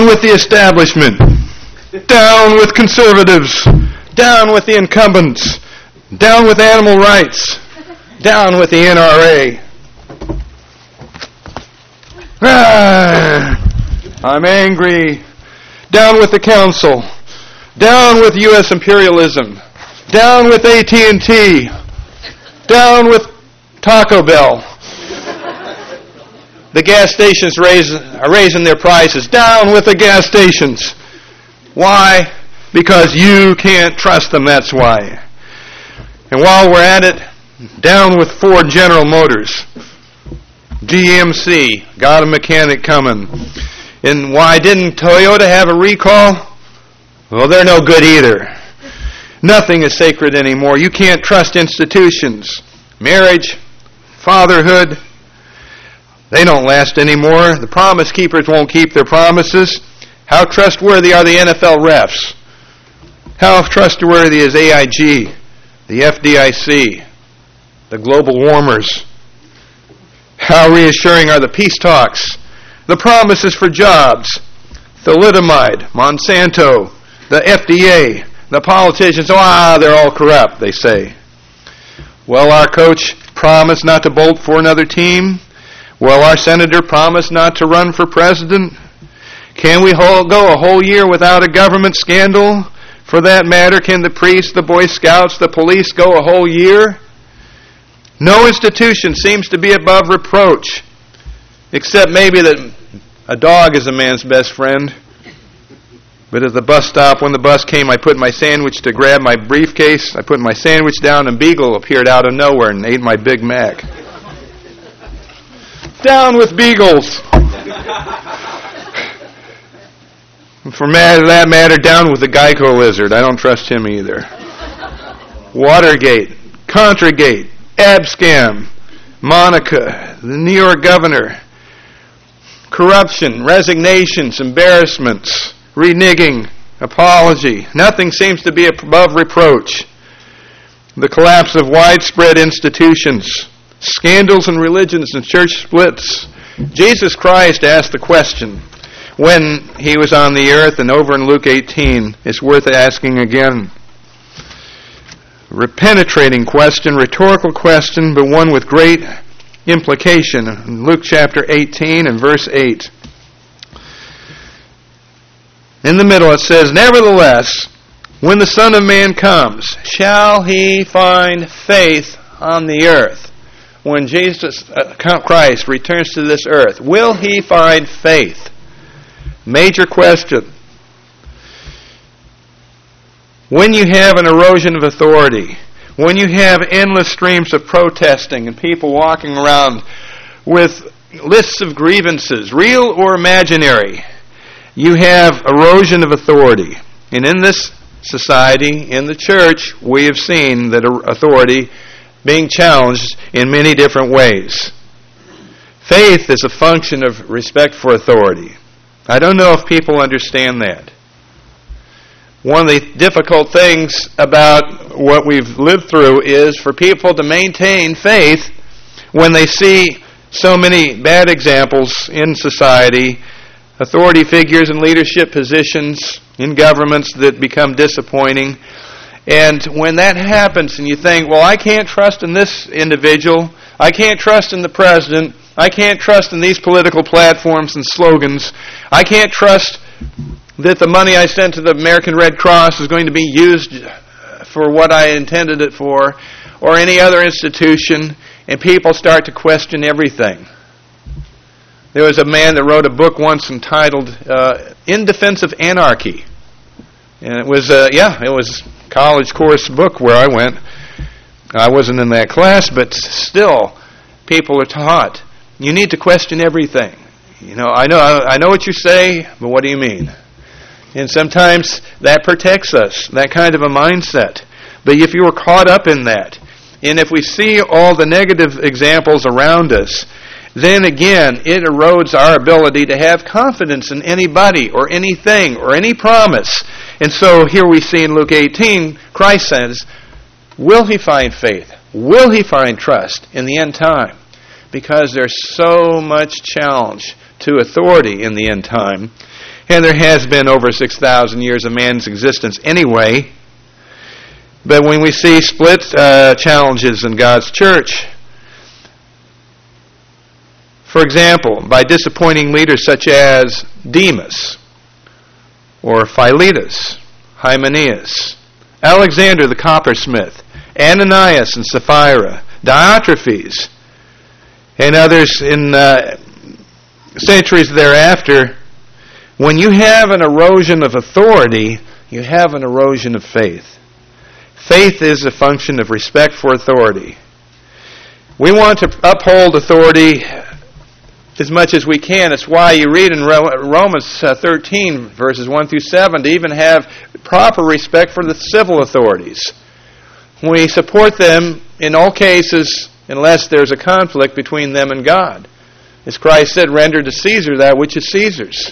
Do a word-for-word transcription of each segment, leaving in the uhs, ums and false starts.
Down with the establishment. Down with conservatives. Down with the incumbents. Down with animal rights. Down with the N R A. Ah, I'm angry. Down with the council. Down with U S imperialism. Down with A T and T. Down with Taco Bell. The gas stations raise, are raising their prices. Down with the gas stations. Why? Because you can't trust them, that's why. And while we're at it, down with Ford General Motors. G M C, got a mechanic coming. And why didn't Toyota have a recall? Well, they're no good either. Nothing is sacred anymore. You can't trust institutions. Marriage, fatherhood, they don't last anymore. The promise keepers won't keep their promises. How trustworthy are the N F L refs? How trustworthy is A I G, the F D I C, the global warmers? How reassuring are the peace talks, the promises for jobs, thalidomide, Monsanto, the F D A, the politicians? Oh, ah, they're all corrupt, they say. Well, our coach promised not to bolt for another team. Well, our senator promised not to run for president. Can we whole, go a whole year without a government scandal? For that matter, can the priests, the Boy Scouts, the police go a whole year? No institution seems to be above reproach, except maybe that a dog is a man's best friend. But at the bus stop, when the bus came, I put my sandwich to grab my briefcase. I put my sandwich down, and Beagle appeared out of nowhere and ate my Big Mac. Down with beagles. For that matter, down with the Geico lizard. I don't trust him either. Watergate, Contragate, Abscam, Monica, the New York governor, corruption, resignations, embarrassments, reneging, apology. Nothing seems to be above reproach. The collapse of widespread institutions, scandals in religions and church splits. Jesus Christ asked the question when he was on the earth, and over in Luke eighteen, it's worth asking again. A penetrating question, rhetorical question, but one with great implication. In Luke chapter eighteen and verse eight. In the middle it says, "Nevertheless, when the Son of Man comes, shall he find faith on the earth?" When Jesus uh, Christ returns to this earth, will he find faith? Major question. When you have an erosion of authority, when you have endless streams of protesting and people walking around with lists of grievances, real or imaginary, you have erosion of authority. And in this society, in the church, we have seen that authority being challenged in many different ways. Faith is a function of respect for authority. I don't know if people understand that. One of the difficult things about what we've lived through is for people to maintain faith when they see so many bad examples in society, authority figures in leadership positions in governments that become disappointing. And when that happens and you think, well, I can't trust in this individual, I can't trust in the president, I can't trust in these political platforms and slogans, I can't trust that the money I sent to the American Red Cross is going to be used for what I intended it for, or any other institution, and people start to question everything. There was a man that wrote a book once entitled uh, In Defense of Anarchy. And it was, uh, yeah, it was a college course book where I went. I wasn't in that class, but still, people are taught, you need to question everything. You know, I know, I know what you say, but what do you mean? And sometimes that protects us, that kind of a mindset. But if you are caught up in that, and if we see all the negative examples around us, then again, it erodes our ability to have confidence in anybody or anything or any promise. And so here we see in Luke eighteen, Christ says, will he find faith? Will he find trust in the end time? Because there's so much challenge to authority in the end time. And there has been over six thousand years of man's existence anyway. But when we see split uh, challenges in God's church, for example, by disappointing leaders such as Demas, or Philetus, Hymenaeus, Alexander the coppersmith, Ananias and Sapphira, Diotrephes, and others in uh, centuries thereafter, when you have an erosion of authority, you have an erosion of faith. Faith is a function of respect for authority. We want to uphold authority as much as we can. It's why you read in Romans thirteen, verses one through seven, to even have proper respect for the civil authorities. We support them in all cases unless there's a conflict between them and God. As Christ said, render to Caesar that which is Caesar's.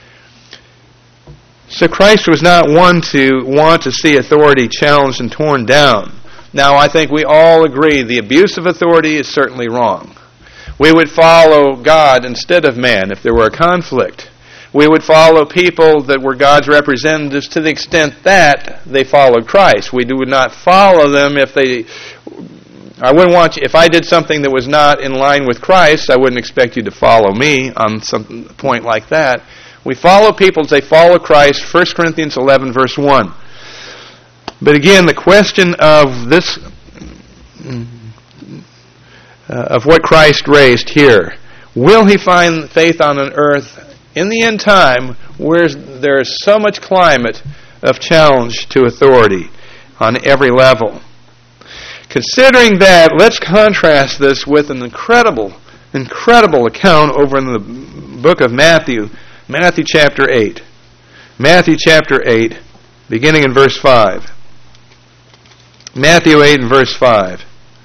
So Christ was not one to want to see authority challenged and torn down. Now, I think we all agree the abuse of authority is certainly wrong. We would follow God instead of man if there were a conflict. We would follow people that were God's representatives to the extent that they followed Christ. We would not follow them if they... I wouldn't want you... If I did something that was not in line with Christ, I wouldn't expect you to follow me on some point like that. We follow people as they follow Christ, First Corinthians eleven, verse one. But again, the question of this, uh, of what Christ raised here, will he find faith on an earth in the end time where there is so much climate of challenge to authority on every level? Considering that, let's contrast this with an incredible, incredible account over in the book of Matthew, Matthew chapter eight. Matthew chapter eight, beginning in verse five. Matthew eight and verse five.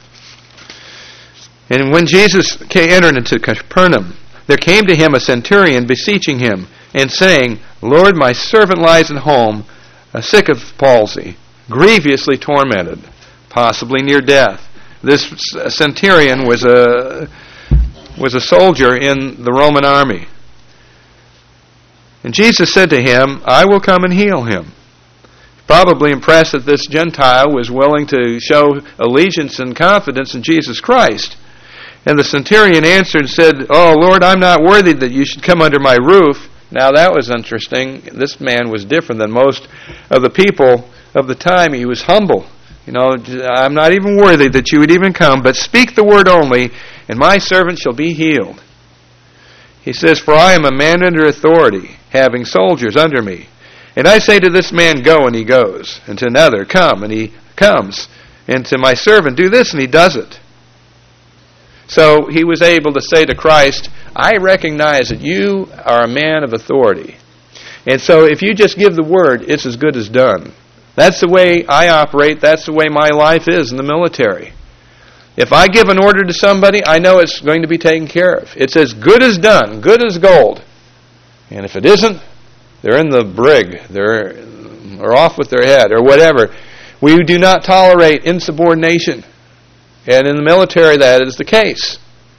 And when Jesus entered into Capernaum, there came to him a centurion beseeching him, and saying, Lord, my servant lies at home, uh, sick of palsy, grievously tormented, possibly near death. This centurion was a was a soldier in the Roman army. And Jesus said to him, I will come and heal him. Probably impressed that this Gentile was willing to show allegiance and confidence in Jesus Christ. And the centurion answered and said, Oh, Lord, I'm not worthy that you should come under my roof. Now that was interesting. This man was different than most of the people of the time. He was humble. You know, I'm not even worthy that you would even come, but speak the word only, and my servant shall be healed. He says, For I am a man under authority, having soldiers under me. And I say to this man, Go, and he goes. And to another, Come, and he comes. And to my servant, Do this, and he does it. So he was able to say to Christ, I recognize that you are a man of authority. And so if you just give the word, it's as good as done. That's the way I operate. That's the way my life is in the military. If I give an order to somebody, I know it's going to be taken care of. It's as good as done, good as gold. And if it isn't, they're in the brig. They're, they're off with their head or whatever. We do not tolerate insubordination. And in the military, that is the case.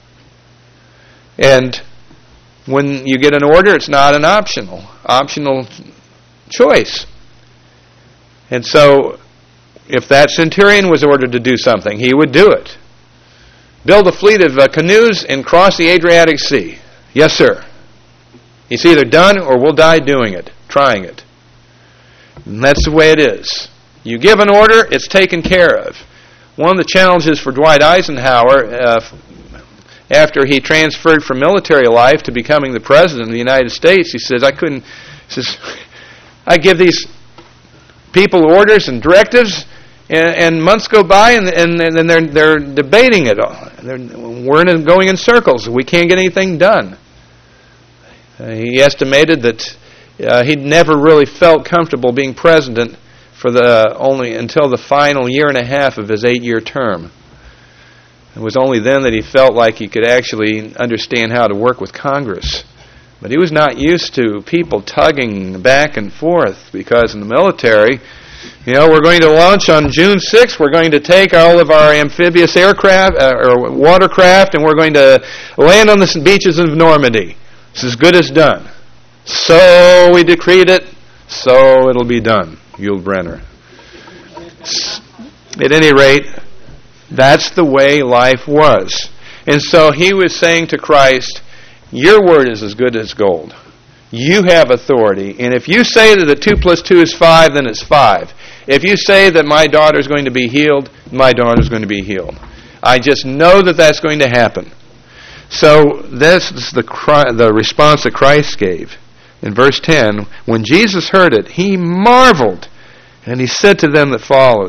And when you get an order, it's not an optional, optional choice. And so, if that centurion was ordered to do something, he would do it. Build a fleet of uh, canoes and cross the Adriatic Sea. Yes, sir. It's either done or we'll die doing it, trying it. And that's the way it is. You give an order, it's taken care of. One of the challenges for Dwight Eisenhower, uh, after he transferred from military life to becoming the president of the United States, he says, I couldn't, he says, I give these people orders and directives, and, and months go by, and, and, and they're, they're debating it all. They're, we're in, going in circles. We can't get anything done. Uh, he estimated that uh, he'd never really felt comfortable being president for the uh, only until the final year and a half of his eight-year term. It was only then that he felt like he could actually understand how to work with Congress. But he was not used to people tugging back and forth, because in the military, you know, we're going to launch on June sixth. We're going to take all of our amphibious aircraft uh, or watercraft, and we're going to land on the beaches of Normandy. It's as good as done. So we decreed it, so it'll be done. Yul Brynner. At any rate, that's the way life was. And so he was saying to Christ, your word is as good as gold. You have authority. And if you say that the two plus two is five, then it's five. If you say that my daughter is going to be healed, my daughter is going to be healed. I just know that that's going to happen. So this is the, the response that Christ gave. In verse ten, when Jesus heard it, he marveled. And he said to them that followed,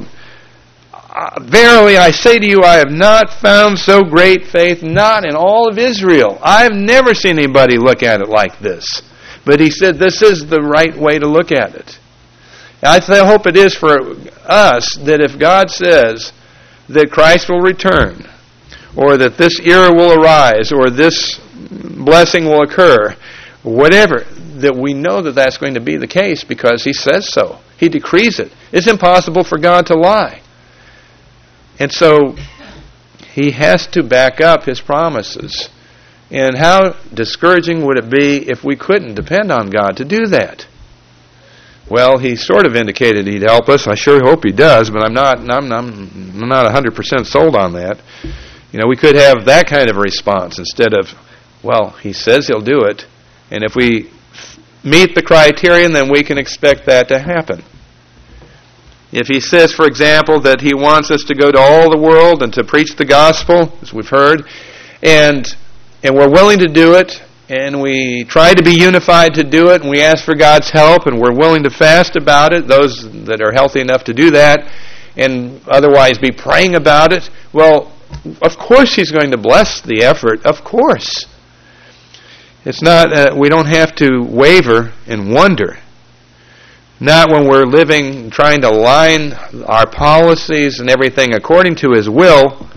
verily I say to you, I have not found so great faith, not in all of Israel. I've never seen anybody look at it like this. But he said this is the right way to look at it. I hope it is for us that if God says that Christ will return, or that this era will arise, or this blessing will occur, whatever, that we know that that's going to be the case because he says so. He decrees it. It's impossible for God to lie. And so he has to back up his promises. And how discouraging would it be if we couldn't depend on God to do that? Well, he sort of indicated he'd help us. I sure hope he does, but I'm not I'm, I'm, I'm not one hundred percent sold on that. You know, we could have that kind of response instead of, well, he says he'll do it, and if we meet the criterion, then we can expect that to happen. If he says, for example, that he wants us to go to all the world and to preach the gospel, as we've heard, and and we're willing to do it, and we try to be unified to do it, and we ask for God's help, and we're willing to fast about it, those that are healthy enough to do that, and otherwise be praying about it, well, of course he's going to bless the effort, of course. It's not, uh, we don't have to waver and wonder. Not when we're living, trying to line our policies and everything according to his will.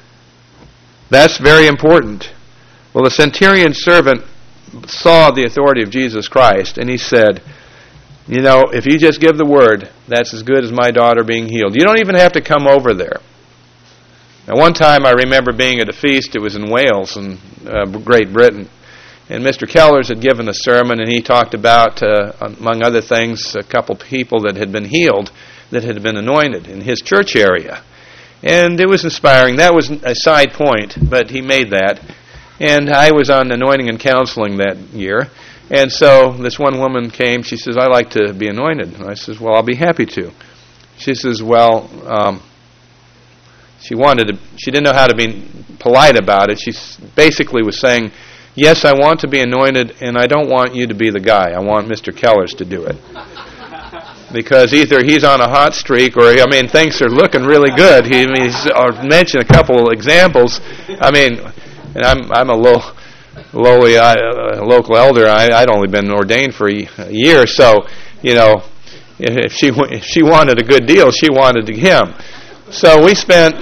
That's very important. Well, the centurion servant saw the authority of Jesus Christ, and he said, you know, if you just give the word, that's as good as my daughter being healed. You don't even have to come over there. Now, one time I remember being at a feast, it was in Wales, in uh, Great Britain, and Mister Kellers had given a sermon, and he talked about, uh, among other things, a couple people that had been healed, that had been anointed in his church area. And it was inspiring. That was a side point, but he made that. And I was on anointing and counseling that year. And so this one woman came. She says, I'd like to be anointed. And I says, well, I'll be happy to. She says, well, um, she wanted to, she didn't know how to be polite about it. She basically was saying, yes, I want to be anointed, and I don't want you to be the guy. I want Mister Kellers to do it. Because either he's on a hot streak, or, I mean, things are looking really good. He, I mean, he's or mentioned a couple of examples. I mean, and I'm I'm a low, lowly uh, local elder. I, I'd only been ordained for a, a year, so, you know, if she if she wanted a good deal, she wanted him. So we spent,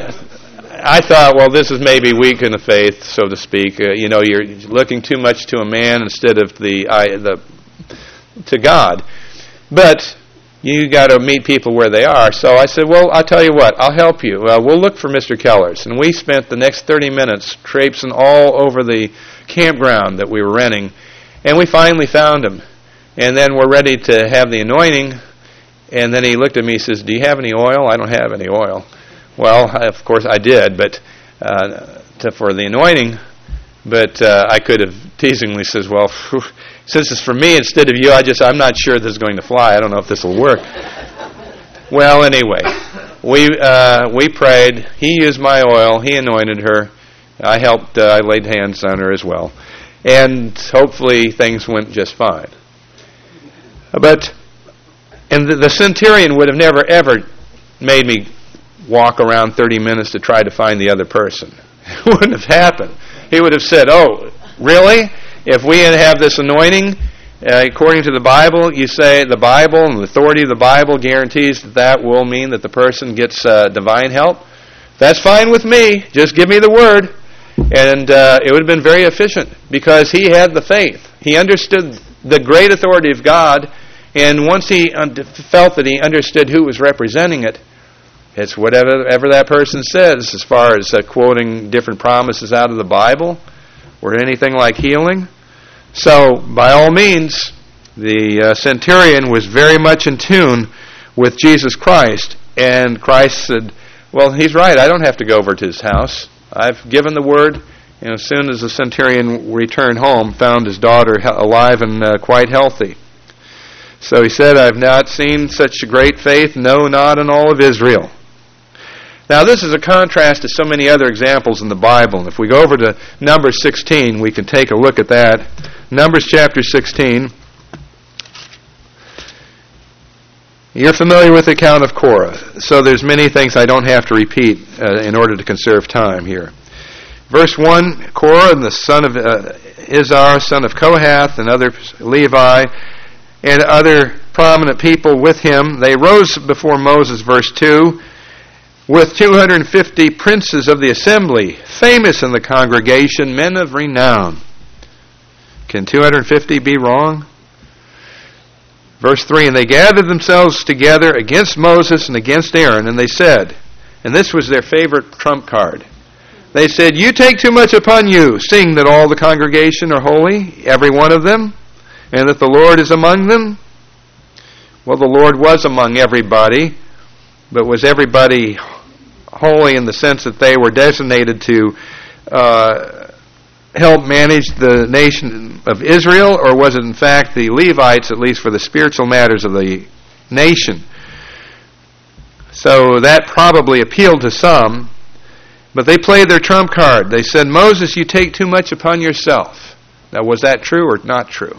I thought, well, this is maybe weak in the faith, so to speak. Uh, you know, you're looking too much to a man instead of the I, the to God. But you got to meet people where they are. So I said, well, I'll tell you what, I'll help you. Uh, we'll look for Mister Kellers. And we spent the next thirty minutes traipsing all over the campground that we were renting. And we finally found him. And then we're ready to have the anointing. And then he looked at me and says, do you have any oil? I don't have any oil. Well, of course I did, but uh, to, for the anointing. But uh, I could have teasingly says, well, phew, since it's for me instead of you, I just, I'm not sure this is going to fly. I don't know if this will work. Well, anyway, we uh, we prayed. He used my oil. He anointed her. I helped. Uh, I laid hands on her as well. And hopefully things went just fine. But, and the, the centurion would have never, ever made me walk around thirty minutes to try to find the other person. It wouldn't have happened. He would have said, oh, really? If we have this anointing, uh, according to the Bible, you say the Bible and the authority of the Bible guarantees that that will mean that the person gets uh, divine help. That's fine with me. Just give me the word. And uh, it would have been very efficient because he had the faith. He understood the great authority of God, and once he un- felt that he understood who was representing it, it's whatever ever that person says as far as uh, quoting different promises out of the Bible or anything like healing. So, by all means, The uh, centurion was very much in tune with Jesus Christ, and Christ said, well, he's right, I don't have to go over to his house. I've given the word, and as soon as the centurion returned home, found his daughter alive and uh, quite healthy. So he said, I've not seen such great faith, no, not in all of Israel. Now this is a contrast to so many other examples in the Bible. And if we go over to Numbers sixteen, we can take a look at that. Numbers chapter sixteen. You're familiar with the account of Korah, so there's many things I don't have to repeat uh, in order to conserve time here. Verse one, Korah and the son of uh, Izhar, son of Kohath, and other Levi, and other prominent people with him, they rose before Moses, verse two, with two hundred fifty princes of the assembly, famous in the congregation, men of renown. Can two hundred fifty be wrong? Verse three, and they gathered themselves together against Moses and against Aaron, and they said, and this was their favorite trump card, they said, you take too much upon you, seeing that all the congregation are holy, every one of them, and that the Lord is among them. Well, the Lord was among everybody, but was everybody holy in the sense that they were designated to uh, help manage the nation of Israel, or was it in fact the Levites, at least for the spiritual matters of the nation? So that probably appealed to some, but they played their trump card. They said, Moses, you take too much upon yourself. Now, was that true or not true?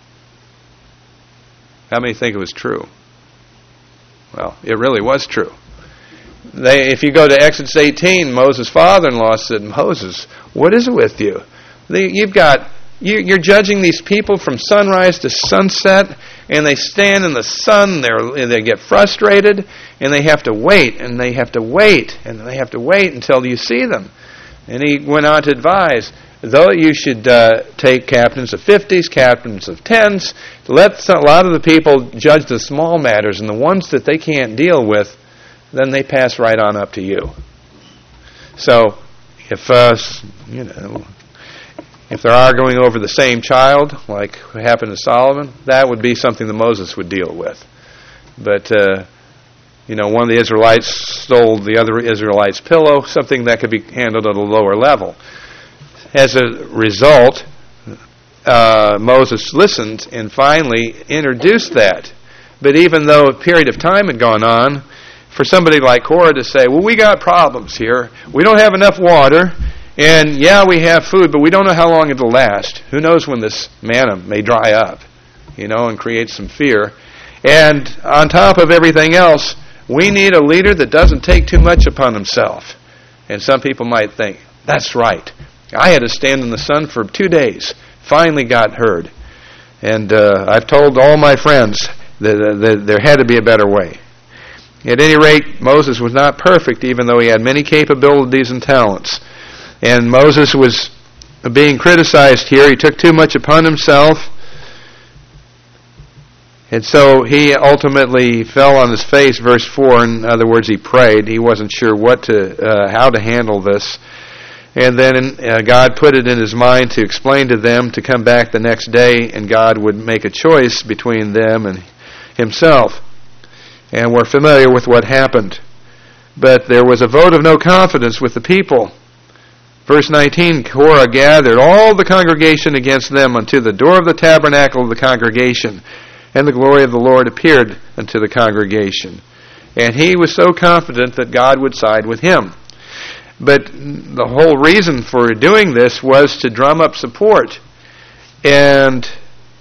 How many think it was true? Well, it really was true. They, if you go to Exodus eighteen, Moses' father-in-law said, Moses, what is it with you? They, you've got, you, you're judging these people from sunrise to sunset, and they stand in the sun, they they get frustrated, and they have to wait, and they have to wait, and they have to wait until you see them. And he went on to advise, though you should uh, take captains of fifties, captains of tens, to let some, a lot of the people judge the small matters, and the ones that they can't deal with, then they pass right on up to you. So, if uh, you know, if they're arguing over the same child, like what happened to Solomon, that would be something that Moses would deal with. But uh, you know, one of the Israelites stole the other Israelite's pillow, something that could be handled at a lower level. As a result, uh, Moses listened and finally introduced that. But even though a period of time had gone on, for somebody like Korah to say, well, we got problems here. We don't have enough water. And yeah, we have food, but we don't know how long it'll last. Who knows when this manna may dry up, you know, and create some fear. And on top of everything else, we need a leader that doesn't take too much upon himself. And some people might think, that's right. I had to stand in the sun for two days. Finally got heard. And uh, I've told all my friends that, that there had to be a better way. At any rate, Moses was not perfect, even though he had many capabilities and talents. And Moses was being criticized here. He took too much upon himself. And so he ultimately fell on his face, verse four. In other words, he prayed. He wasn't sure what to, uh, how to handle this. And then uh, God put it in his mind to explain to them to come back the next day, and God would make a choice between them and himself. And we're familiar with what happened. But there was a vote of no confidence with the people. Verse nineteen, Korah gathered all the congregation against them unto the door of the tabernacle of the congregation, and the glory of the Lord appeared unto the congregation. And he was so confident that God would side with him. But the whole reason for doing this was to drum up support. And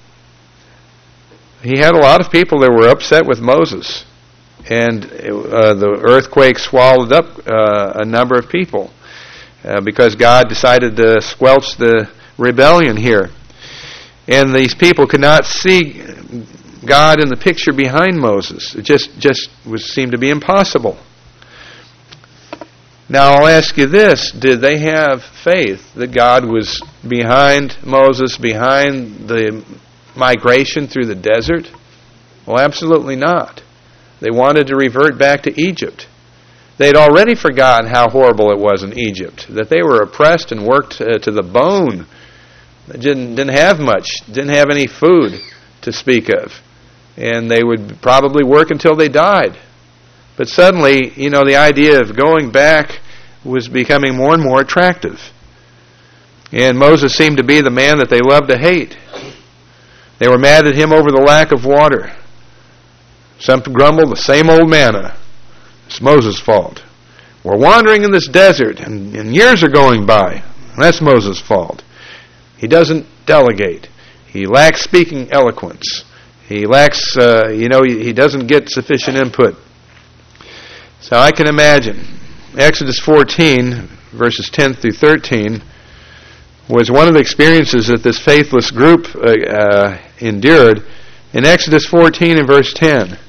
he had a lot of people that were upset with Moses. And uh, the earthquake swallowed up uh, a number of people uh, because God decided to squelch the rebellion here. And these people could not see God in the picture behind Moses. It just, just was seemed to be impossible. Now I'll ask you this, did they have faith that God was behind Moses, behind the migration through the desert? Well, absolutely not. They wanted to revert back to Egypt. They'd already forgotten how horrible it was in Egypt, that they were oppressed and worked uh, to the bone. They didn't, didn't have much, didn't have any food to speak of. And they would probably work until they died. But suddenly, you know, the idea of going back was becoming more and more attractive. And Moses seemed to be the man that they loved to hate. They were mad at him over the lack of water. Some grumbled, the same old manna. It's Moses' fault. We're wandering in this desert, and, and years are going by. That's Moses' fault. He doesn't delegate. He lacks speaking eloquence. He lacks, uh, you know, he, he doesn't get sufficient input. So I can imagine Exodus fourteen, verses ten through thirteen, was one of the experiences that this faithless group uh, uh, endured. In Exodus fourteen and verse ten,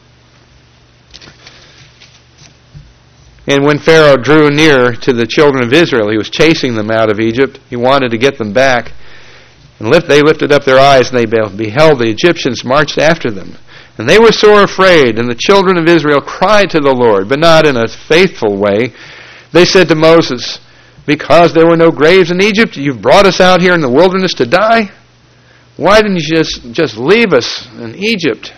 and when Pharaoh drew near to the children of Israel, he was chasing them out of Egypt. He wanted to get them back. And lift, they lifted up their eyes, and they beheld the Egyptians marched after them. And they were sore afraid, and the children of Israel cried to the Lord, but not in a faithful way. They said to Moses, because there were no graves in Egypt, you've brought us out here in the wilderness to die? Why didn't you just, just leave us in Egypt?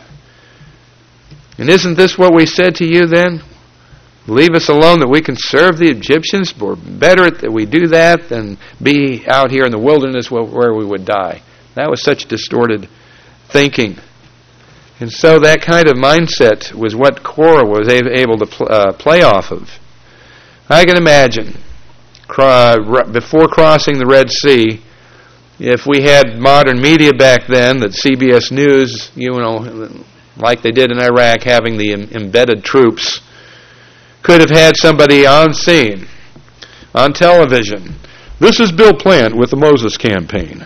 And isn't this what we said to you then? Leave us alone that we can serve the Egyptians. We're better that we do that than be out here in the wilderness where we would die. That was such distorted thinking. And so that kind of mindset was what Korah was able to pl- uh, play off of. I can imagine, before crossing the Red Sea, if we had modern media back then, that C B S News, you know, like they did in Iraq, having the em- embedded troops, could have had somebody on scene, on television. This is Bill Plant with the Moses Campaign.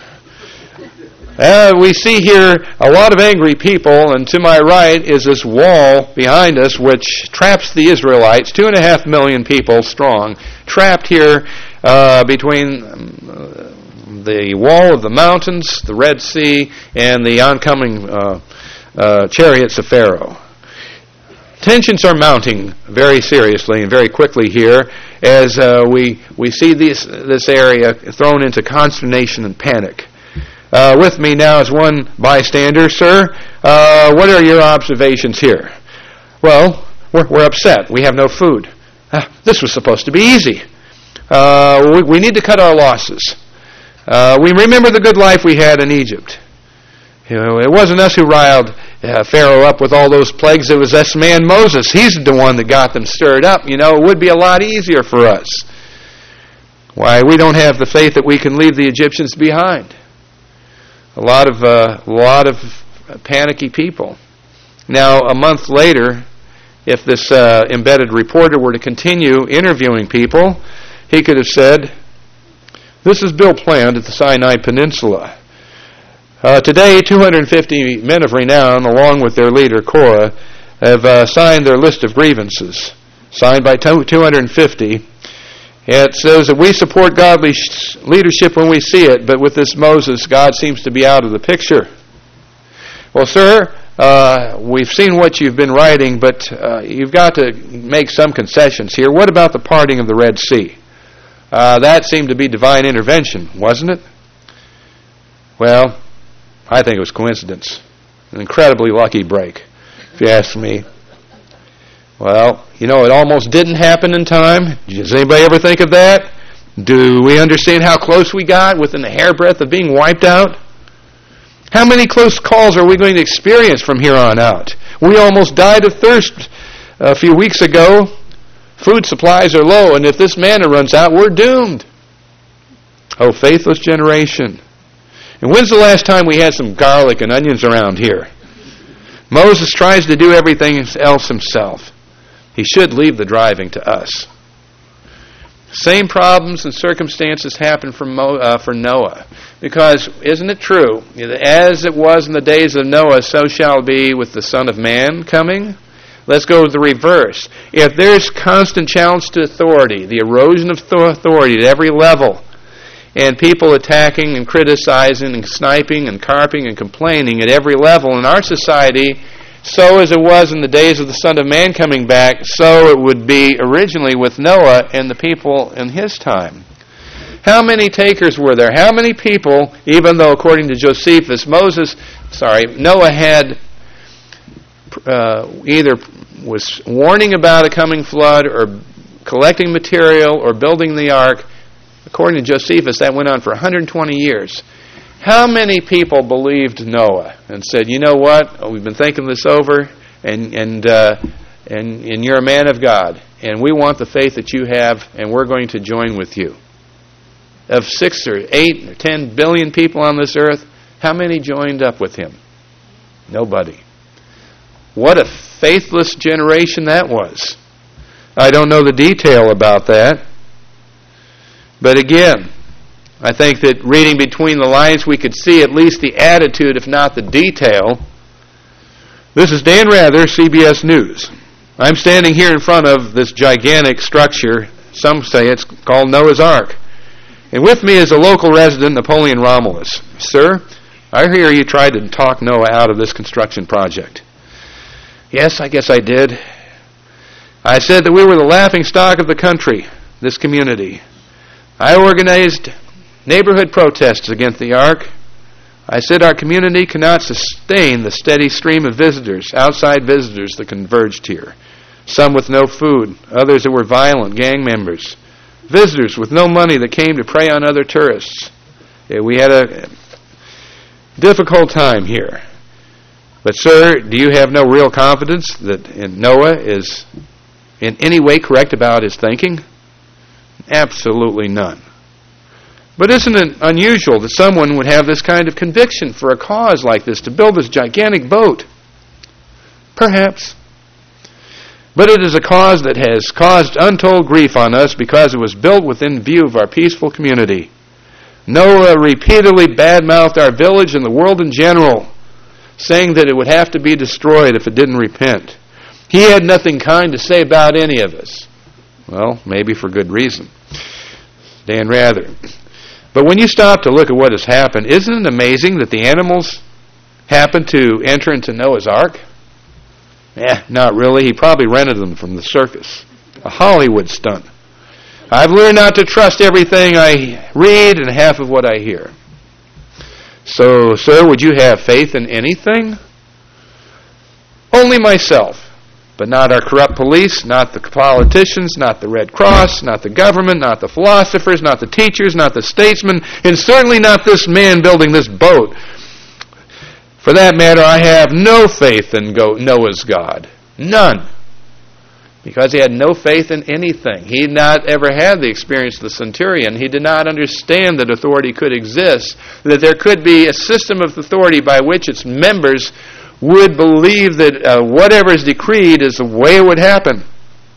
Uh, we see here a lot of angry people, and to my right is this wall behind us which traps the Israelites, two and a half million people strong, trapped here uh, between uh, the wall of the mountains, the Red Sea, and the oncoming uh, uh, chariots of Pharaoh. Tensions are mounting very seriously and very quickly here as uh, we we see this this area thrown into consternation and panic. Uh, with me now is one bystander. Sir, uh, what are your observations here? Well, we're, we're upset. We have no food. Uh, this was supposed to be easy. Uh, we, we need to cut our losses. Uh, we remember the good life we had in Egypt. You know, it wasn't us who riled uh, Pharaoh up with all those plagues. It was this man Moses. He's the one that got them stirred up. You know, it would be a lot easier for us. Why, we don't have the faith that we can leave the Egyptians behind. A lot of uh, a lot of panicky people. Now, a month later, if this uh, embedded reporter were to continue interviewing people, he could have said, "This is Bill Plant at the Sinai Peninsula. Uh, today, two hundred fifty men of renown, along with their leader Korah, have uh, signed their list of grievances, signed by two hundred fifty. It says that we support godly sh- leadership when we see it, but with this Moses, God seems to be out of the picture." Well, sir, uh, we've seen what you've been writing, but uh, you've got to make some concessions here. What about the parting of the Red Sea? Uh, that seemed to be divine intervention, wasn't it? Well, I think it was coincidence. An incredibly lucky break, if you ask me. Well, you know, it almost didn't happen in time. Does anybody ever think of that? Do we understand how close we got within a hairbreadth of being wiped out? How many close calls are we going to experience from here on out? We almost died of thirst a few weeks ago. Food supplies are low, and if this manna runs out, we're doomed. Oh, faithless generation. And when's the last time we had some garlic and onions around here? Moses tries to do everything else himself. He should leave the driving to us. Same problems and circumstances happen for Mo, uh, for Noah. Because, isn't it true, as it was in the days of Noah, so shall it be with the Son of Man coming? Let's go to the reverse. If there's constant challenge to authority, the erosion of authority at every level, and people attacking and criticizing and sniping and carping and complaining at every level in our society, so as it was in the days of the Son of Man coming back, so it would be originally with Noah and the people in his time. How many takers were there? How many people, even though according to Josephus, Moses sorry, Noah had uh, either was warning about a coming flood or collecting material or building the ark. According to Josephus, that went on for one hundred twenty years. How many people believed Noah and said, you know what, oh, we've been thinking this over, and and, uh, and and you're a man of God, and we want the faith that you have, and we're going to join with you? Of six or eight or ten billion people on this earth, how many joined up with him? Nobody. What a faithless generation that was. I don't know the detail about that. But again, I think that reading between the lines, we could see at least the attitude, if not the detail. This is Dan Rather, C B S News. I'm standing here in front of this gigantic structure. Some say it's called Noah's Ark. And with me is a local resident, Napoleon Romulus. Sir, I hear you tried to talk Noah out of this construction project. Yes, I guess I did. I said that we were the laughing stock of the country, this community. I organized neighborhood protests against the ark. I said our community cannot sustain the steady stream of visitors, outside visitors that converged here. Some with no food, others that were violent gang members. Visitors with no money that came to prey on other tourists. Yeah, we had a difficult time here. But sir, do you have no real confidence that Noah is in any way correct about his thinking? Absolutely none. But isn't it unusual that someone would have this kind of conviction for a cause like this, to build this gigantic boat? Perhaps. But it is a cause that has caused untold grief on us because it was built within view of our peaceful community. Noah repeatedly badmouthed our village and the world in general, saying that it would have to be destroyed if it didn't repent. He had nothing kind to say about any of us. Well, maybe for good reason. Dan Rather. But when you stop to look at what has happened, isn't it amazing that the animals happened to enter into Noah's Ark? Eh, not really. He probably rented them from the circus. A Hollywood stunt. I've learned not to trust everything I read and half of what I hear. So, sir, would you have faith in anything? Only myself, but not our corrupt police, not the politicians, not the Red Cross, not the government, not the philosophers, not the teachers, not the statesmen, and certainly not this man building this boat. For that matter, I have no faith in Noah's God. None. Because he had no faith in anything. He had not ever had the experience of the centurion. He did not understand that authority could exist, that there could be a system of authority by which its members would believe that uh, whatever is decreed is the way it would happen.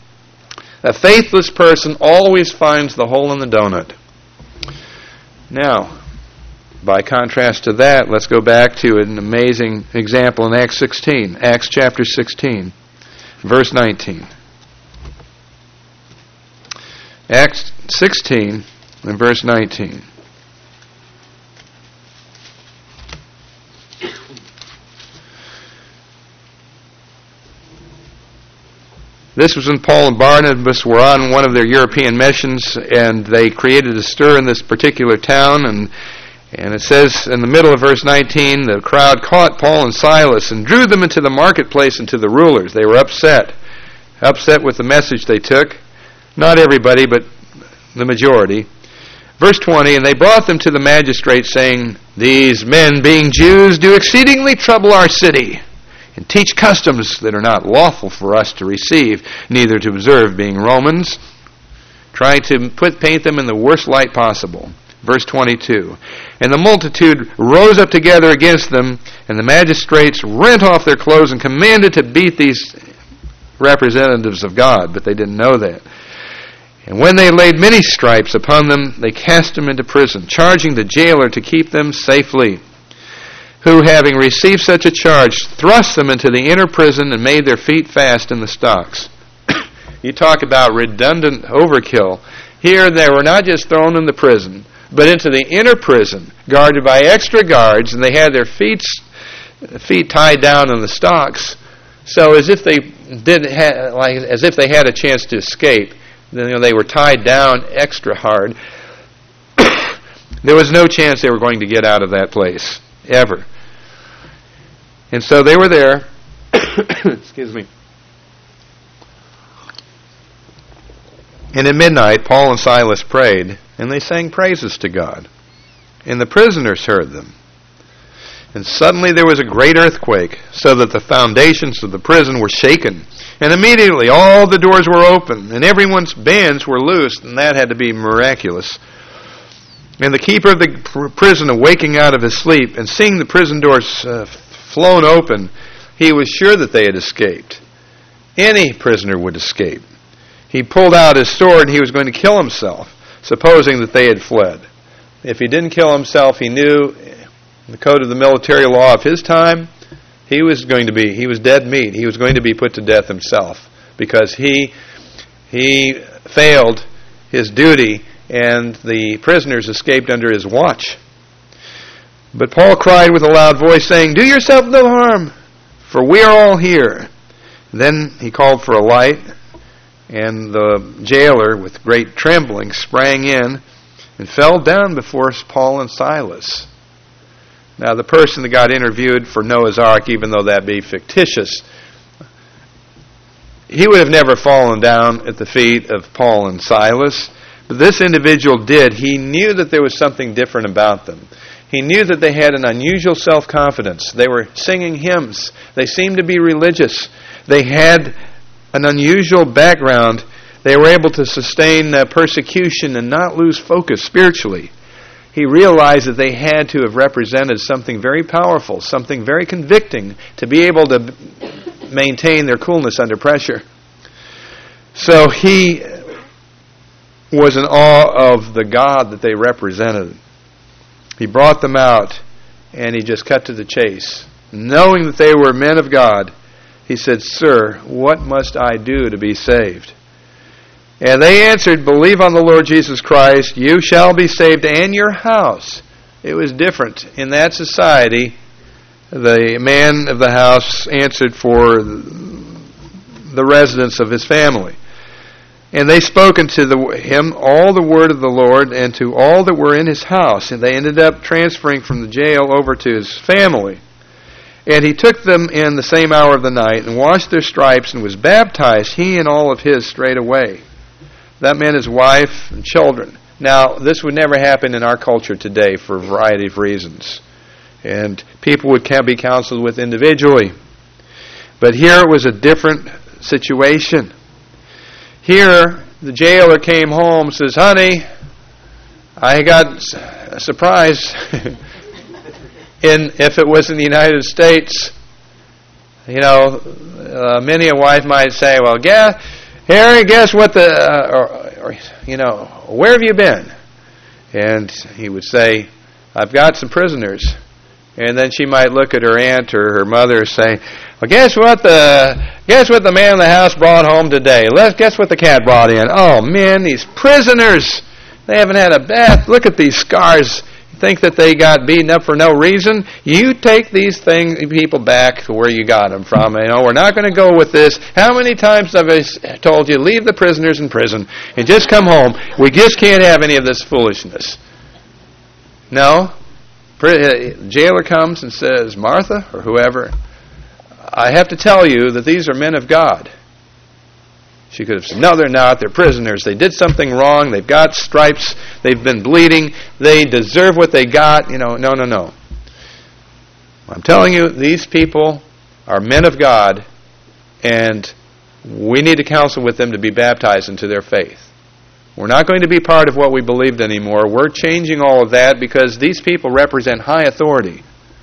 A faithless person always finds the hole in the donut. Now, by contrast to that, let's go back to an amazing example in Acts sixteen. Acts chapter sixteen, verse nineteen. Acts sixteen and verse nineteen. This was when Paul and Barnabas were on one of their European missions, and they created a stir in this particular town, and And it says in the middle of verse nineteen, the crowd caught Paul and Silas and drew them into the marketplace and to the rulers. They were upset. Upset with the message they took. Not everybody, but the majority. Verse twenty, and they brought them to the magistrates, saying, These men, being Jews, do exceedingly trouble our city, and teach customs that are not lawful for us to receive, neither to observe, being Romans, trying to put paint them in the worst light possible. Verse twenty-two, and the multitude rose up together against them, and the magistrates rent off their clothes and commanded to beat these representatives of God, but they didn't know that. And when they laid many stripes upon them, they cast them into prison, charging the jailer to keep them safely, who, having received such a charge, thrust them into the inner prison and made their feet fast in the stocks. You talk about redundant overkill. Here they were not just thrown in the prison, but into the inner prison, guarded by extra guards, and they had their feet feet tied down in the stocks, so as if they didn't ha- like as if they had a chance to escape. You know, they were tied down extra hard. There was no chance they were going to get out of that place ever. And so they were there. Excuse me. And at midnight, Paul and Silas prayed, and they sang praises to God. And the prisoners heard them. And suddenly there was a great earthquake, so that the foundations of the prison were shaken. And immediately all the doors were open, and everyone's bands were loosed, and that had to be miraculous. And the keeper of the pr- prison, awaking out of his sleep, and seeing the prison doors uh, flown open, he was sure that they had escaped. Any prisoner would escape. He pulled out his sword, and he was going to kill himself, supposing that they had fled. If he didn't kill himself, he knew the code of the military law of his time, he was going to be, he was dead meat. He was going to be put to death himself because he he failed his duty and the prisoners escaped under his watch. But Paul cried with a loud voice, saying, "Do yourself no harm, for we are all here." Then he called for a light, and the jailer, with great trembling, sprang in and fell down before Paul and Silas. Now, the person that got interviewed for Noah's Ark, even though that be fictitious, he would have never fallen down at the feet of Paul and Silas. But this individual did. He knew that there was something different about them. He knew that they had an unusual self-confidence. They were singing hymns. They seemed to be religious. They had an unusual background. They were able to sustain uh, persecution and not lose focus spiritually. He realized that they had to have represented something very powerful, something very convicting, to be able to maintain their coolness under pressure. So he was in awe of the God that they represented. He brought them out, and he just cut to the chase. Knowing that they were men of God, he said, "Sir, what must I do to be saved?" And they answered, "Believe on the Lord Jesus Christ, you shall be saved, and your house." It was different. In that society, the man of the house answered for the residents of his family. And they spoke unto the, him all the word of the Lord and to all that were in his house. And they ended up transferring from the jail over to his family. And he took them in the same hour of the night and washed their stripes and was baptized, he and all of his, straightway. That meant his wife and children. Now, this would never happen in our culture today for a variety of reasons. And people would be counseled with individually. But here it was a different situation. Here, the jailer came home and says, "Honey, I got a surprise." in, if it was in the United States, you know, uh, many a wife might say, "Well, guess, Harry, guess what the, uh, or, or, you know, where have you been?" And he would say, "I've got some prisoners." And then she might look at her aunt or her mother and say, "Well, guess what the guess what the man in the house brought home today? Let's guess what the cat brought in." "Oh, man, these prisoners, they haven't had a bath. Look at these scars. You think that they got beaten up for no reason? You take these things, people back to where you got them from. You know, we're not going to go with this. How many times have I told you, leave the prisoners in prison and just come home? We just can't have any of this foolishness." No. Jailer comes and says, "Martha," or whoever, "I have to tell you that these are men of God." She could have said, "No, they're not. They're prisoners. They did something wrong. They've got stripes. They've been bleeding. They deserve what they got." You know, no, no, no. I'm telling you, these people are men of God, and we need to counsel with them to be baptized into their faith. We're not going to be part of what we believed anymore. We're changing all of that because these people represent high authority.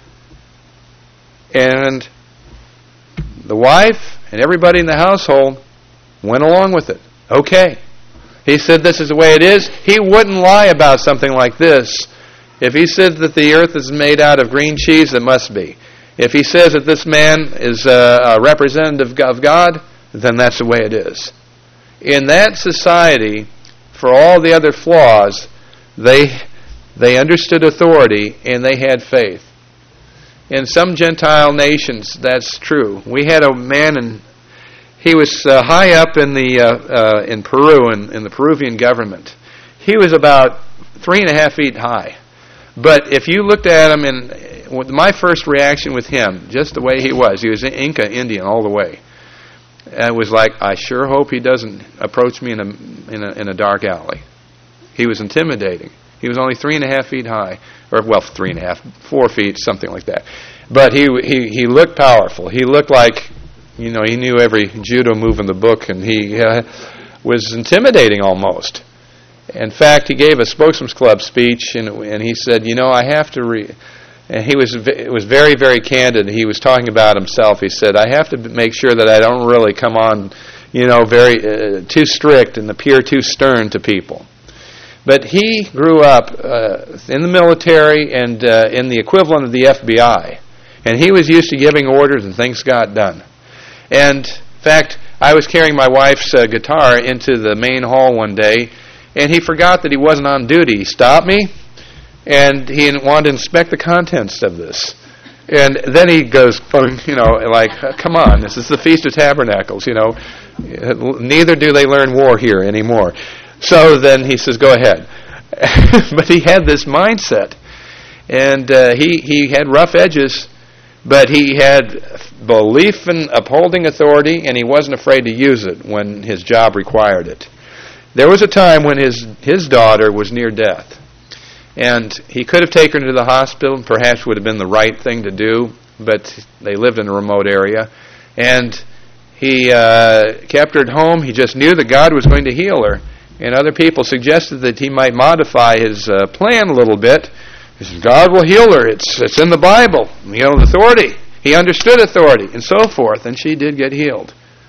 And the wife and everybody in the household went along with it. Okay. He said this is the way it is. He wouldn't lie about something like this. If he said that the earth is made out of green cheese, it must be. If he says that this man is a representative of God, then that's the way it is. In that society, for all the other flaws, they they understood authority and they had faith. In some Gentile nations, that's true. We had a man, and he was uh, high up in the uh, uh, in Peru, in, in the Peruvian government. He was about three and a half feet high. But if you looked at him in my first reaction with him, just the way he was, he was an Inca Indian all the way. It was like, I sure hope he doesn't approach me in a in a in a dark alley. He was intimidating. He was only three and a half feet high, or well, three and a half, four feet, something like that. But he he he looked powerful. He looked like, you know, he knew every judo move in the book, and he uh, was intimidating almost. In fact, he gave a Spokesman's Club speech, and and he said, you know, I have to re. And he was it was very, very candid. He was talking about himself. He said, I have to make sure that I don't really come on, you know, very uh, too strict and appear too stern to people. But he grew up uh, in the military and uh, in the equivalent of the F B I. And he was used to giving orders and things got done. And, in fact, I was carrying my wife's uh, guitar into the main hall one day, and he forgot that he wasn't on duty. He stopped me, and he wanted to inspect the contents of this. And then he goes, you know, like, come on, this is the Feast of Tabernacles, you know. Neither do they learn war here anymore. So then he says, go ahead. But he had this mindset. And uh, he, he had rough edges, but he had belief in upholding authority, and he wasn't afraid to use it when his job required it. There was a time when his, his daughter was near death. And he could have taken her to the hospital, and perhaps would have been the right thing to do, but they lived in a remote area. And he uh, kept her at home. He just knew that God was going to heal her. And other people suggested that he might modify his uh, plan a little bit. He said, God will heal her. It's it's in the Bible. You know, authority. He understood authority, and so forth. And she did get healed.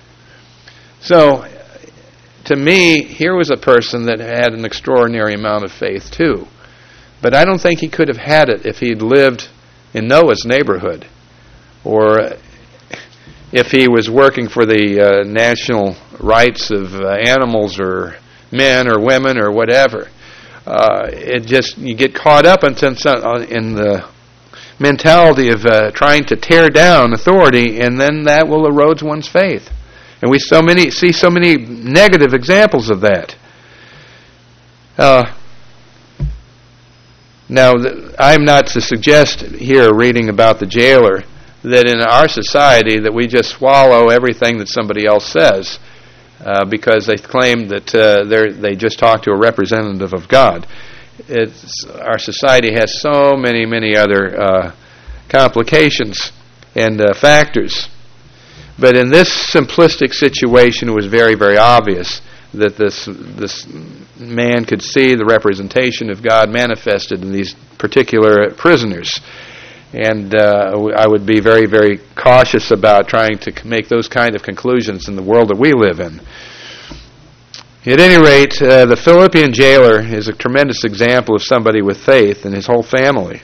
So, to me, here was a person that had an extraordinary amount of faith, too. But I don't think he could have had it if he'd lived in Noah's neighborhood, or if he was working for the uh, national rights of uh, animals or men or women or whatever. Uh, it just, you get caught up in, in the mentality of uh, trying to tear down authority, and then that will erode one's faith. And we so many see so many negative examples of that. Uh, Now, I'm not to suggest here, reading about the jailer, that in our society that we just swallow everything that somebody else says uh, because they claim that uh, they they just talk to a representative of God. It's, our society has so many, many other uh, complications and uh, factors. But in this simplistic situation, it was very, very obvious that this this man could see the representation of God manifested in these particular prisoners. And uh, I would be very, very cautious about trying to make those kind of conclusions in the world that we live in. At any rate, uh, the Philippian jailer is a tremendous example of somebody with faith and his whole family.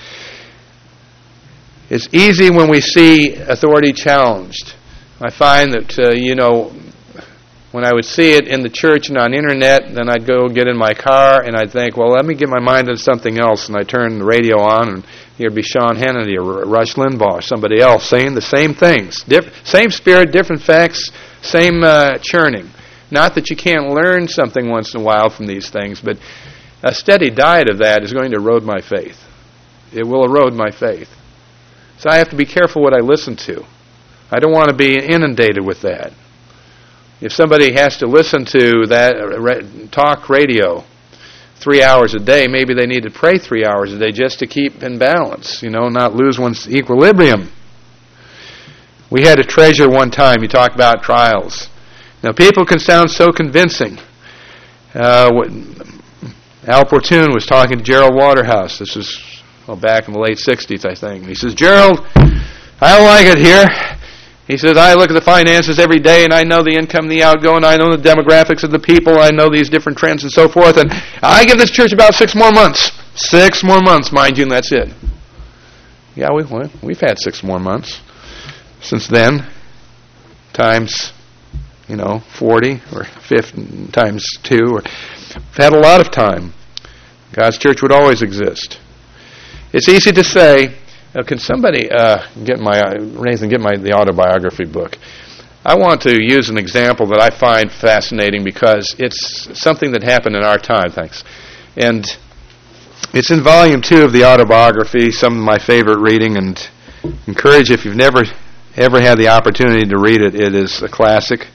It's easy when we see authority challenged. I find that, uh, you know, when I would see it in the church and on internet, then I'd go get in my car and I'd think, well, let me get my mind on something else. And I'd turn the radio on and here'd be Sean Hannity or Rush Limbaugh or somebody else saying the same things. Dif- same spirit, different facts, same uh, churning. Not that you can't learn something once in a while from these things, but a steady diet of that is going to erode my faith. It will erode my faith. So I have to be careful what I listen to. I don't want to be inundated with that. If somebody has to listen to that talk radio three hours a day, maybe they need to pray three hours a day just to keep in balance, you know, not lose one's equilibrium. We had a treasure one time. You talked about trials. Now, people can sound so convincing. Uh, Al Portune was talking to Gerald Waterhouse. This was well, back in the late sixties, I think. And he says, Gerald, I don't like it here. He says, I look at the finances every day, and I know the income, the outgoing, I know the demographics of the people, I know these different trends and so forth, and I give this church about six more months. Six more months, mind you, and that's it. Yeah, we, we've had six more months. Since then, times, you know, forty, or fifty, times two, or we've had a lot of time. God's church would always exist. It's easy to say, Uh, can somebody uh, get my uh, Nathan get my the autobiography book? I want to use an example that I find fascinating because it's something that happened in our time. Thanks. And It's in volume two of the autobiography, some of my favorite reading, and encourage if you've never ever had the opportunity to read it, it is a classic.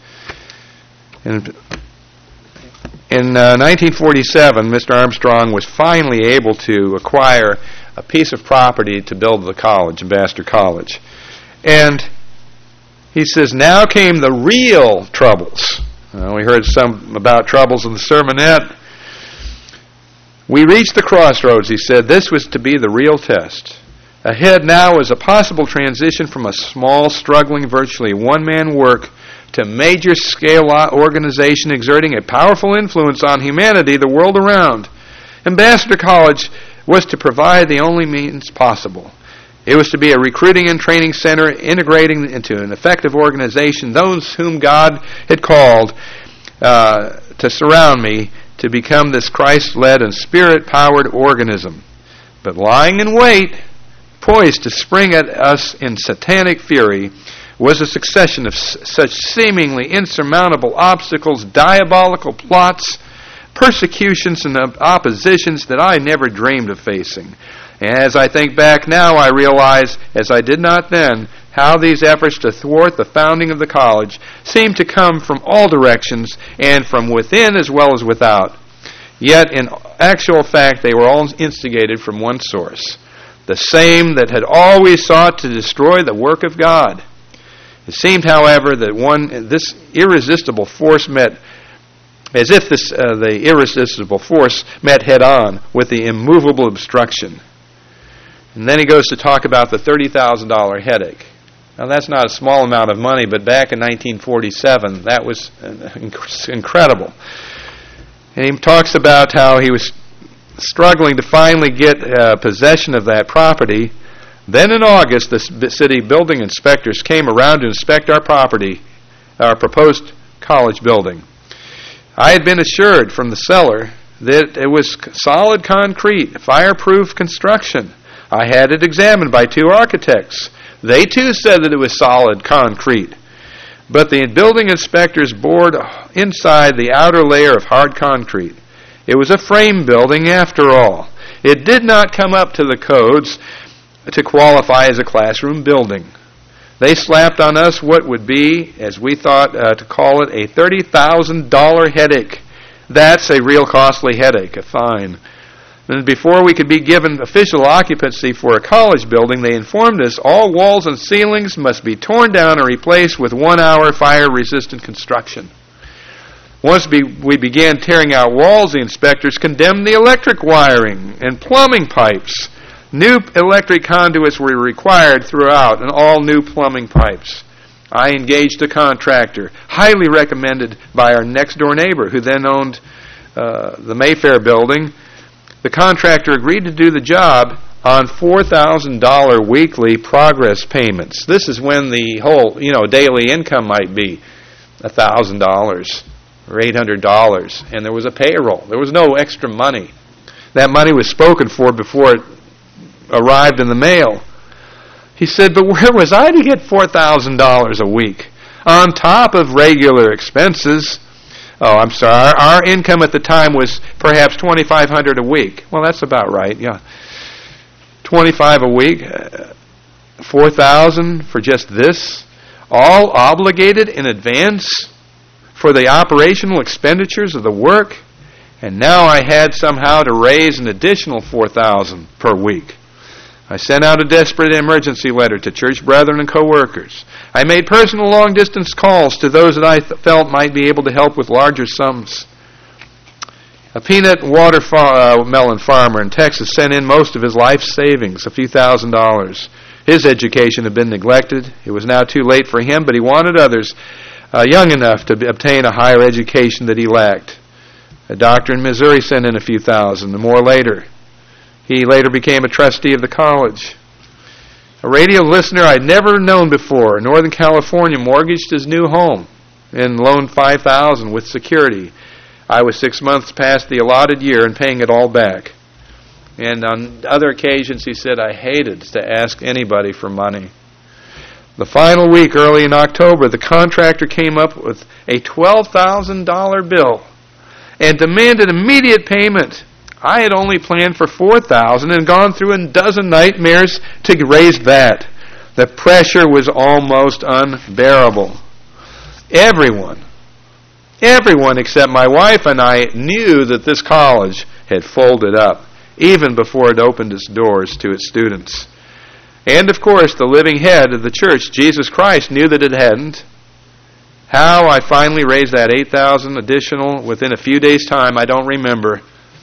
And in uh, nineteen forty-seven, Mister Armstrong was finally able to acquire a piece of property to build the college, Ambassador College. And he says, now came the real troubles. Uh, we heard some about troubles in the sermonette. We reached the crossroads, he said. This was to be the real test. Ahead now was a possible transition from a small, struggling, virtually one-man work to major-scale organization exerting a powerful influence on humanity the world around. Ambassador College was to provide the only means possible. It was to be a recruiting and training center integrating into an effective organization those whom God had called uh, to surround me to become this Christ-led and Spirit-powered organism. But lying in wait, poised to spring at us in satanic fury, was a succession of s- such seemingly insurmountable obstacles, diabolical plots, persecutions, and oppositions that I never dreamed of facing. And as I think back now, I realize, as I did not then, how these efforts to thwart the founding of the college seemed to come from all directions and from within as well as without. Yet, in actual fact, they were all instigated from one source, the same that had always sought to destroy the work of God. It seemed, however, that one this irresistible force met, as if this uh, the irresistible force met head-on with the immovable obstruction. And then he goes to talk about the thirty thousand dollars headache. Now, that's not a small amount of money, but back in nineteen forty-seven, that was incredible. And he talks about how he was struggling to finally get uh, possession of that property. Then in August, the city building inspectors came around to inspect our property, our proposed college building. I had been assured from the seller that it was solid concrete, fireproof construction. I had it examined by two architects. They too said that it was solid concrete. But the building inspectors bored inside the outer layer of hard concrete. It was a frame building after all. It did not come up to the codes to qualify as a classroom building. They slapped on us what would be, as we thought uh, to call it, a thirty thousand dollars headache. That's a real costly headache, a fine. And before we could be given official occupancy for a college building, they informed us all walls and ceilings must be torn down and replaced with one-hour fire-resistant construction. Once we began tearing out walls, the inspectors condemned the electric wiring and plumbing pipes. New electric conduits were required throughout and all new plumbing pipes. I engaged a contractor, highly recommended by our next-door neighbor, who then owned uh, the Mayfair building. The contractor agreed to do the job on four thousand dollars weekly progress payments. This is when the whole, you know, daily income might be one thousand dollars or eight hundred dollars, and there was a payroll. There was no extra money. That money was spoken for before it arrived in the mail. He said, but where was I to get four thousand dollars a week on top of regular expenses? Oh, I'm sorry. Our, our income at the time was perhaps twenty-five hundred dollars a week. Well, that's about right, yeah. twenty-five dollars a week, uh, four thousand dollars for just this, all obligated in advance for the operational expenditures of the work, and now I had somehow to raise an additional four thousand dollars per week. I sent out a desperate emergency letter to church brethren and co-workers. I made personal long-distance calls to those that I th- felt might be able to help with larger sums. A peanut and watermelon uh, farmer in Texas sent in most of his life savings, a few thousand dollars. His education had been neglected. It was now too late for him, but he wanted others uh, young enough to be, obtain a higher education that he lacked. A doctor in Missouri sent in a few thousand, and more later. He later became a trustee of the college. A radio listener I'd never known before in Northern California mortgaged his new home and loaned five thousand dollars with security. I was six months past the allotted year and paying it all back. And on other occasions, he said, I hated to ask anybody for money. The final week, early in October, the contractor came up with a twelve thousand dollars bill and demanded immediate payment. I had only planned for four thousand and gone through a dozen nightmares to raise that. The pressure was almost unbearable. Everyone, everyone except my wife and I knew that this college had folded up, even before it opened its doors to its students. And of course, the living head of the church, Jesus Christ, knew that it hadn't. How I finally raised that eight thousand additional within a few days' time, I don't remember.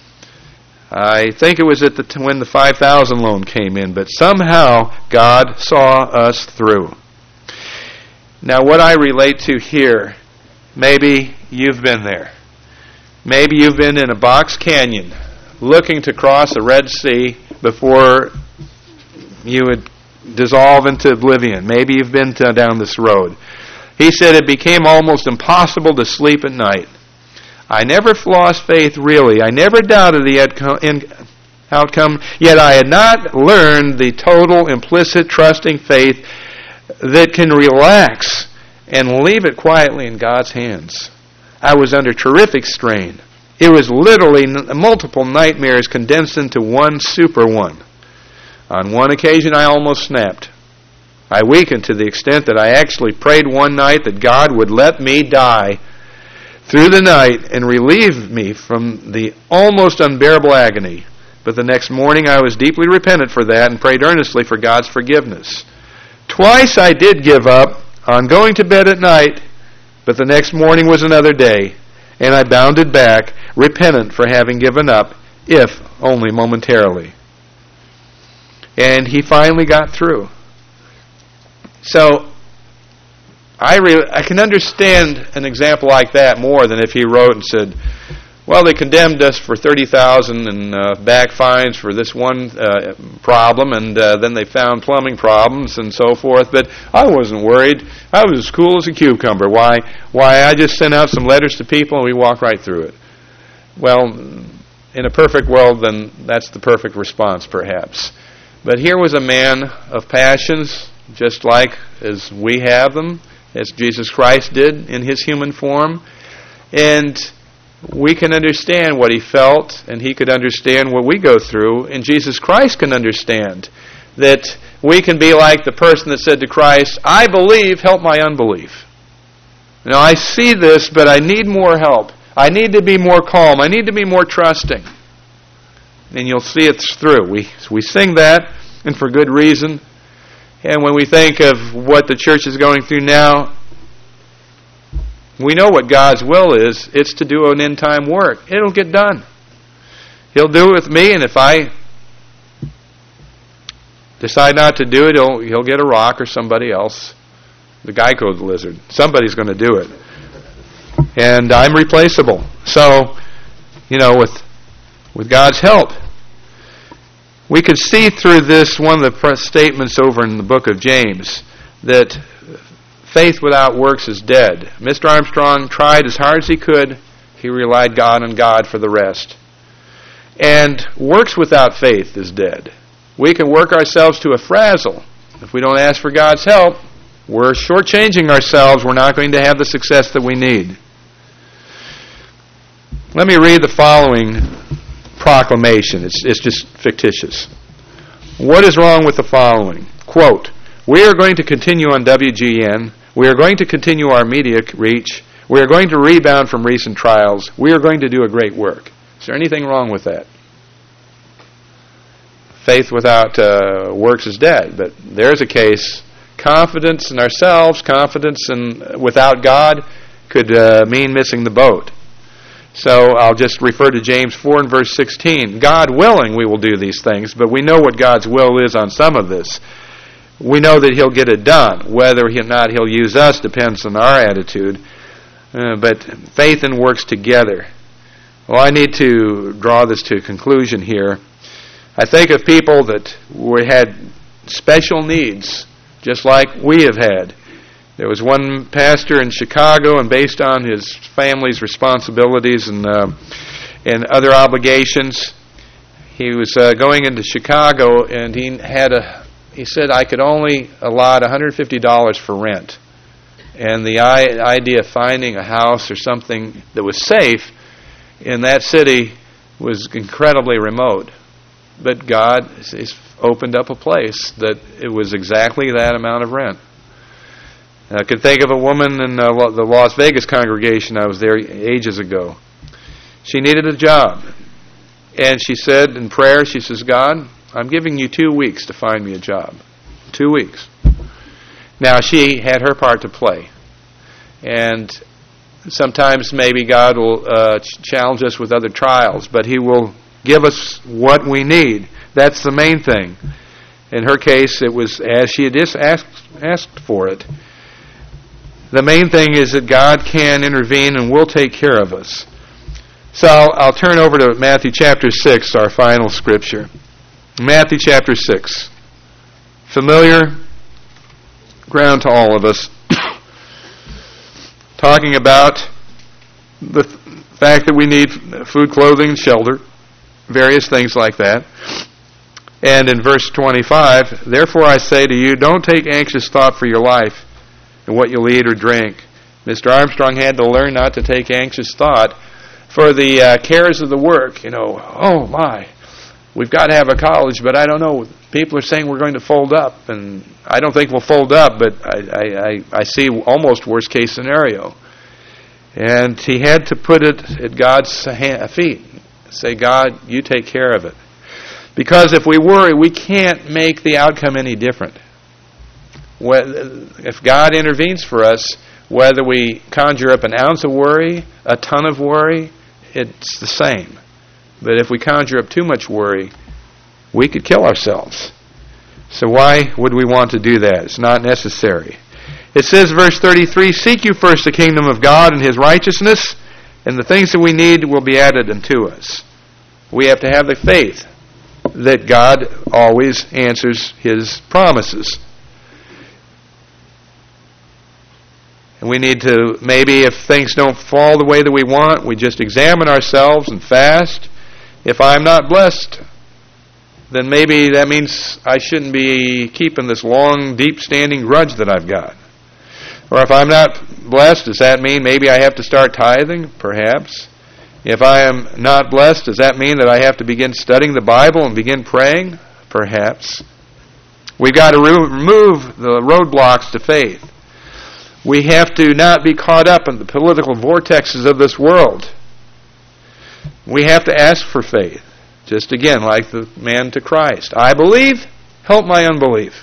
I think it was at the t- when the five thousand loan came in, but somehow God saw us through. Now, what I relate to here, maybe you've been there. Maybe you've been in a box canyon looking to cross a Red Sea before you would dissolve into oblivion. Maybe you've been to, down this road. He said it became almost impossible to sleep at night. I never lost faith, really. I never doubted the outcome, yet I had not learned the total, implicit, trusting faith that can relax and leave it quietly in God's hands. I was under terrific strain. It was literally multiple nightmares condensed into one super one. On one occasion, I almost snapped. I weakened to the extent that I actually prayed one night that God would let me die through the night and relieve me from the almost unbearable agony. But the next morning I was deeply repentant for that and prayed earnestly for God's forgiveness. Twice I did give up on going to bed at night, but the next morning was another day, and I bounded back, repentant for having given up, if only momentarily. And he finally got through. So, I re- I can understand an example like that more than if he wrote and said, well, they condemned us for thirty thousand dollars and uh, back fines for this one uh, problem, and uh, then they found plumbing problems and so forth, but I wasn't worried. I was as cool as a cucumber. Why? Why, I just sent out some letters to people and we walked right through it. Well, in a perfect world, then that's the perfect response, perhaps. But here was a man of passions, just like as we have them, as Jesus Christ did in his human form. And we can understand what he felt, and he could understand what we go through, and Jesus Christ can understand that we can be like the person that said to Christ, I believe, help my unbelief. Now, I see this, but I need more help. I need to be more calm. I need to be more trusting. And you'll see it's through. We, we sing that, and for good reason. And when we think of what the church is going through now, we know what God's will is. It's to do an end-time work. It'll get done. He'll do it with me, and if I decide not to do it, he'll, he'll get a rock or somebody else. The Geico lizard. Somebody's going to do it. And I'm replaceable. So, you know, with with God's help. We could see through this, one of the statements over in the book of James, that faith without works is dead. Mister Armstrong tried as hard as he could. He relied God on God for the rest. And works without faith is dead. We can work ourselves to a frazzle. If we don't ask for God's help, we're shortchanging ourselves. We're not going to have the success that we need. Let me read the following proclamation. It's, it's just fictitious. What is wrong with the following? Quote, we are going to continue on W G N. We are going to continue our media reach. We are going to rebound from recent trials. We are going to do a great work. Is there anything wrong with that? Faith without uh, works is dead, but there's a case. Confidence in ourselves, confidence in without God could uh, mean missing the boat. So I'll just refer to James four and verse sixteen. God willing, we will do these things, but we know what God's will is on some of this. We know that He'll get it done. Whether or not He'll use us depends on our attitude. Uh, but faith and works together. Well, I need to draw this to a conclusion here. I think of people that were, had special needs, just like we have had. There was one pastor in Chicago, and based on his family's responsibilities and uh, and other obligations, he was uh, going into Chicago, and he had a. He said, "I could only allot one hundred fifty dollars for rent," and the idea of finding a house or something that was safe in that city was incredibly remote. But God has opened up a place that it was exactly that amount of rent. I could think of a woman in uh, the Las Vegas congregation. I was there ages ago. She needed a job. And she said in prayer, she says, God, I'm giving you two weeks to find me a job. Two weeks. Now, she had her part to play. And sometimes maybe God will uh, challenge us with other trials, but He will give us what we need. That's the main thing. In her case, it was as she had just asked, asked for it. The main thing is that God can intervene and will take care of us. So I'll, I'll turn over to Matthew chapter six, our final scripture. Matthew chapter six. Familiar ground to all of us. Talking about the fact that we need food, clothing, and shelter. Various things like that. And in verse twenty-five, therefore I say to you, don't take anxious thought for your life and what you'll eat or drink. Mister Armstrong had to learn not to take anxious thought for the uh, cares of the work. You know, oh my, we've got to have a college, but I don't know. People are saying we're going to fold up, and I don't think we'll fold up, but I, I, I see almost worst case scenario. And he had to put it at God's feet. Say, God, you take care of it. Because if we worry, we can't make the outcome any different. If God intervenes for us, whether we conjure up an ounce of worry, a ton of worry, it's the same. But if we conjure up too much worry, we could kill ourselves. So why would we want to do that? It's not necessary. It says, verse thirty-three, seek you first the kingdom of God and His righteousness, and the things that we need will be added unto us. We have to have the faith that God always answers His promises. And we need to, maybe if things don't fall the way that we want, we just examine ourselves and fast. If I'm not blessed, then maybe that means I shouldn't be keeping this long, deep-standing grudge that I've got. Or if I'm not blessed, does that mean maybe I have to start tithing? Perhaps. If I am not blessed, does that mean that I have to begin studying the Bible and begin praying? Perhaps. We've got to remove the roadblocks to faith. We have to not be caught up in the political vortexes of this world. We have to ask for faith. Just again, like the man to Christ. I believe, help my unbelief.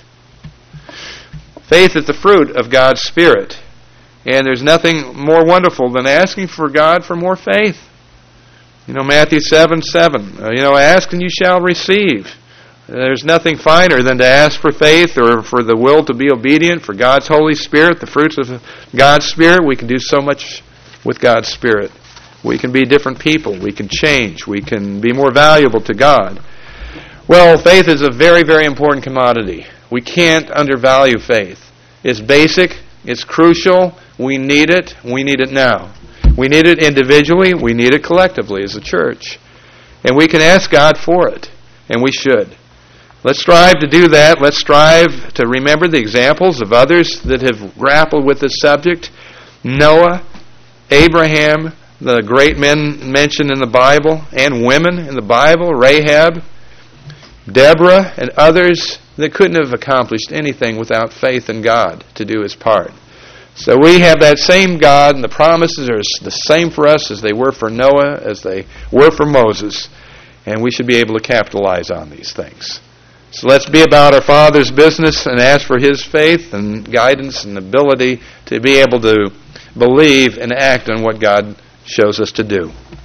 Faith is the fruit of God's Spirit. And there's nothing more wonderful than asking for God for more faith. You know, Matthew seven seven. Uh, you know, ask and you shall receive. There's nothing finer than to ask for faith or for the will to be obedient, for God's Holy Spirit, the fruits of God's Spirit. We can do so much with God's Spirit. We can be different people. We can change. We can be more valuable to God. Well, faith is a very, very important commodity. We can't undervalue faith. It's basic. It's crucial. We need it. We need it now. We need it individually. We need it collectively as a church. And we can ask God for it. And we should. Let's strive to do that. Let's strive to remember the examples of others that have grappled with this subject. Noah, Abraham, the great men mentioned in the Bible, and women in the Bible, Rahab, Deborah, and others that couldn't have accomplished anything without faith in God to do His part. So we have that same God, and the promises are the same for us as they were for Noah, as they were for Moses, and we should be able to capitalize on these things. So let's be about our Father's business and ask for His faith and guidance and ability to be able to believe and act on what God shows us to do.